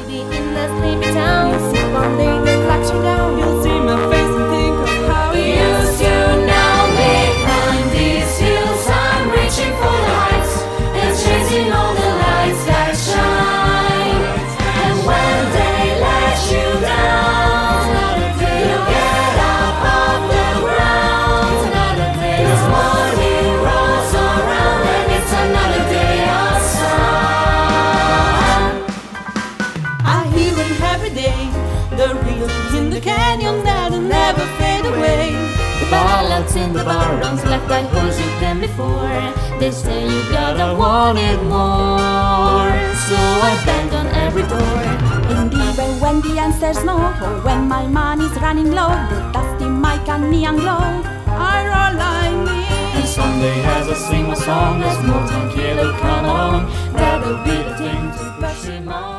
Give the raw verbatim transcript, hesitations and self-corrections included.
be in the sleepy town. You see one day that locks you down. You'll see my face and think of how we Used to now we climb these hills. I'm reaching for the heights and chasing all the lights that shine. And when they let you down, you get up off the ground. This morning rolls around and it's another day of sun. I hear it every day. The rhythms in the canyon that'll never fade away. The ballads in the barrooms left by who's you them before. They say you gotta want it more. So I banged on every door. Indeed, when the answer's no, or when my money's running low, the dusty mic and neon glow are all I need. And someday as I sing my song, as more time killer come along, that'll be the thing to push him on.